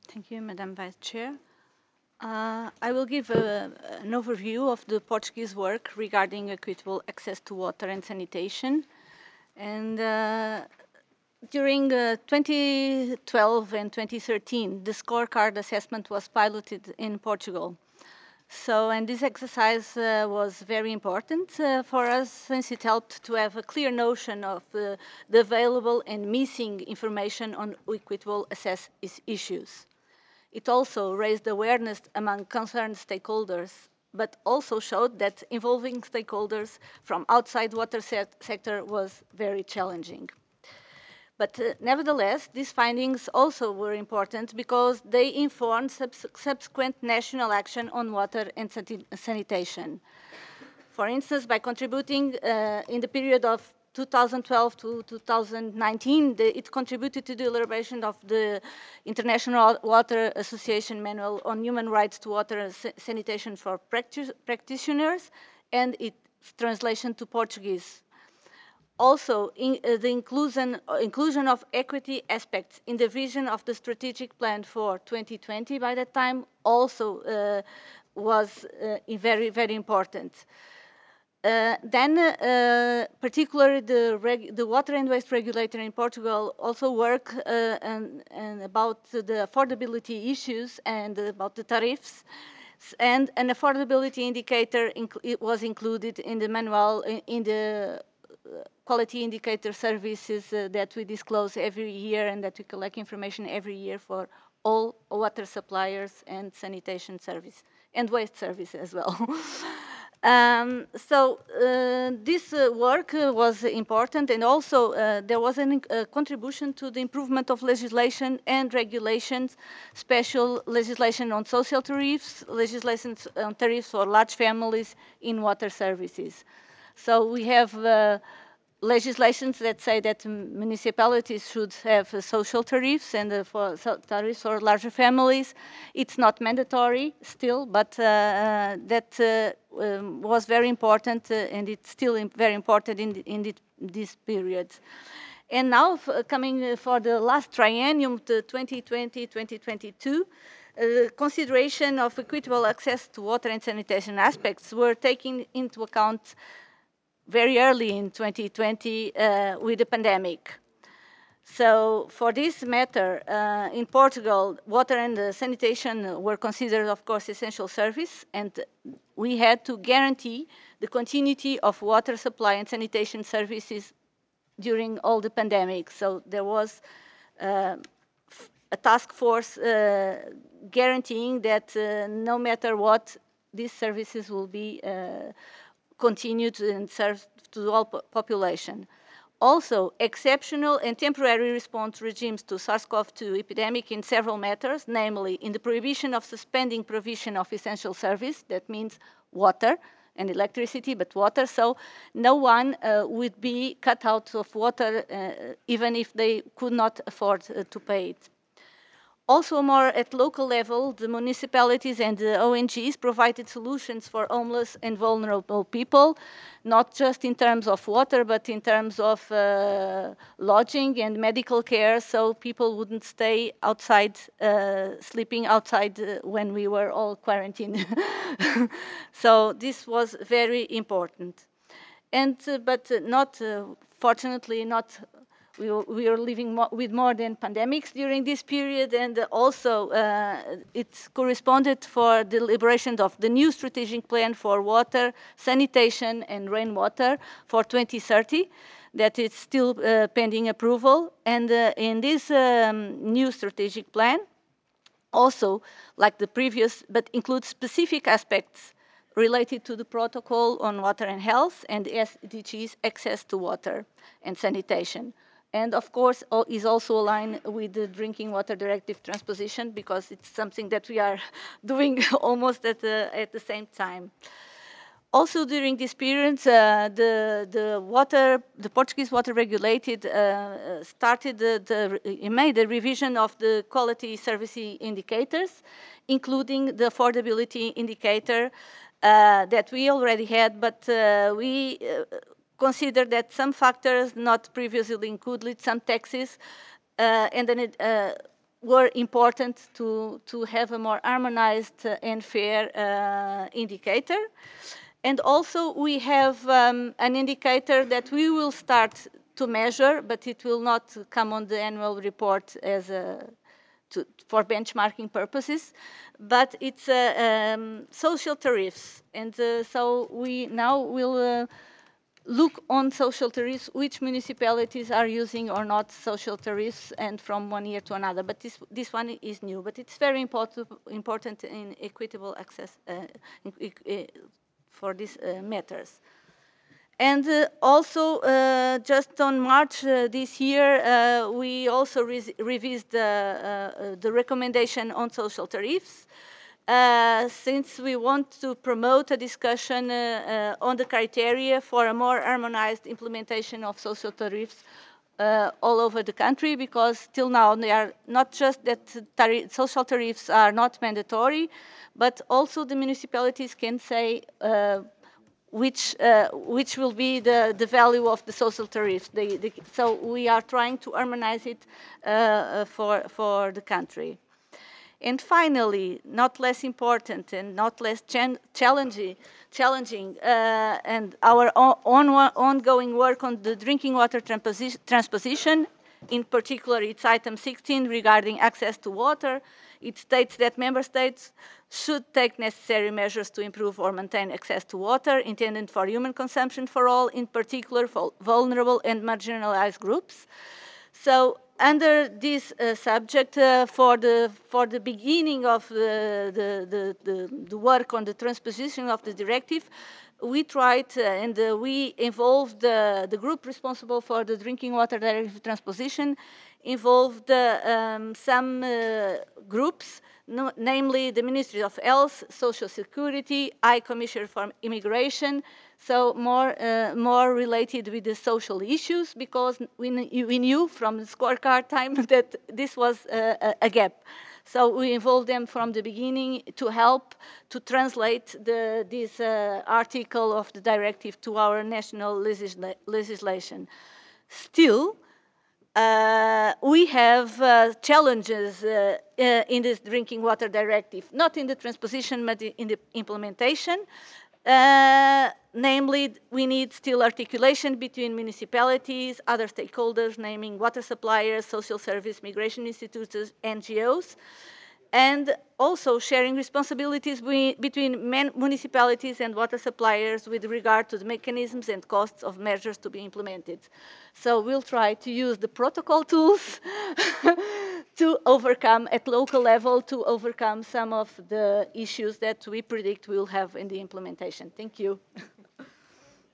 Thank you, Madam Vice Chair. I will give an overview of the Portuguese work regarding equitable access to water and sanitation. And during 2012 and 2013, the scorecard assessment was piloted in Portugal. And this exercise was very important for us since it helped to have a clear notion of the available and missing information on equitable access issues. It also raised awareness among concerned stakeholders, but also showed that involving stakeholders from outside water sector was very challenging. But nevertheless, these findings also were important because they informed subsequent national action on water and sanitation. For instance, by contributing in the period of 2012 to 2019, it contributed to the elaboration of the International Water Association Manual on Human Rights to Water and Sanitation for Practitioners and its translation to Portuguese. Also, the inclusion of equity aspects in the vision of the strategic plan for 2020 by that time also was very, very important. Particularly the water and waste regulator in Portugal also work and about the affordability issues and about the tariffs. And an affordability indicator was included in the manual, in the quality indicator services that we disclose every year and that we collect information every year for all water suppliers and sanitation service and waste service as well. This work was important, and also there was a contribution to the improvement of legislation and regulations, special legislation on social tariffs, legislation on tariffs for large families in water services. So we have legislations that say that municipalities should have social tariffs and for tariffs for larger families. It's not mandatory still, but that was very important and it's still very important in this period. And now, coming for the last triennium, the 2020-2022, consideration of equitable access to water and sanitation aspects were taken into account very early in 2020 with the pandemic. So for this matter, in Portugal, water and sanitation were considered, of course, essential service, and we had to guarantee the continuity of water supply and sanitation services during all the pandemic. So there was a task force guaranteeing that no matter what, these services will be continued and served to the whole population. Also, exceptional and temporary response regimes to SARS-CoV-2 epidemic in several matters, namely in the prohibition of suspending provision of essential service, that means water and electricity, but water, so no one would be cut out of water even if they could not afford to pay it. Also, more at local level, the municipalities and the ONGs provided solutions for homeless and vulnerable people, not just in terms of water, but in terms of lodging and medical care, so people wouldn't stay outside, sleeping outside when we were all quarantined. So this was very important. And, but not, fortunately, not we are living with more than pandemics during this period, and also it corresponded for the elaboration of the new strategic plan for water, sanitation, and rainwater for 2030 that is still pending approval. And in this new strategic plan, also like the previous, but includes specific aspects related to the protocol on water and health and SDGs access to water and sanitation. And of course, is also aligned with the Drinking Water Directive transposition because it's something that we are doing almost at the same time. Also during this period, the Portuguese water regulated made a revision of the quality service indicators, including the affordability indicator that we already had, but we consider that some factors not previously included, some taxes, and then were important to have a more harmonized and fair indicator. And also we have an indicator that we will start to measure, but it will not come on the annual report as for benchmarking purposes, but it's social tariffs. And so we now will look on social tariffs, which municipalities are using or not social tariffs, and from one year to another. But this one is new, but it's very important in equitable access for these matters. And also, just on March this year, we also revised the recommendation on social tariffs. Since we want to promote a discussion on the criteria for a more harmonized implementation of social tariffs all over the country, because till now they are not just that social tariffs are not mandatory, but also the municipalities can say which will be the value of the social tariffs. So we are trying to harmonize it for the country. And finally, not less important and not less challenging, and our ongoing work on the drinking water transposition, in particular its item 16 regarding access to water. It states that member states should take necessary measures to improve or maintain access to water intended for human consumption for all, in particular for vulnerable and marginalized groups. So under this subject, for the beginning of the work on the transposition of the directive, we tried and we involved the group responsible for the drinking water directive transposition, involved some groups, namely the Ministry of Health, Social Security, High Commissioner for Immigration, so more related with the social issues, because we knew from the scorecard time that this was a gap. So we involved them from the beginning to help to translate this article of the directive to our national legislation. Still, we have challenges in this drinking water directive, not in the transposition, but in the implementation. Namely, we need still articulation between municipalities, other stakeholders, naming water suppliers, social service, migration institutes, NGOs, and also sharing responsibilities between municipalities and water suppliers with regard to the mechanisms and costs of measures to be implemented. So we'll try to use the protocol tools to overcome, at local level, to overcome some of the issues that we predict we'll have in the implementation. Thank you.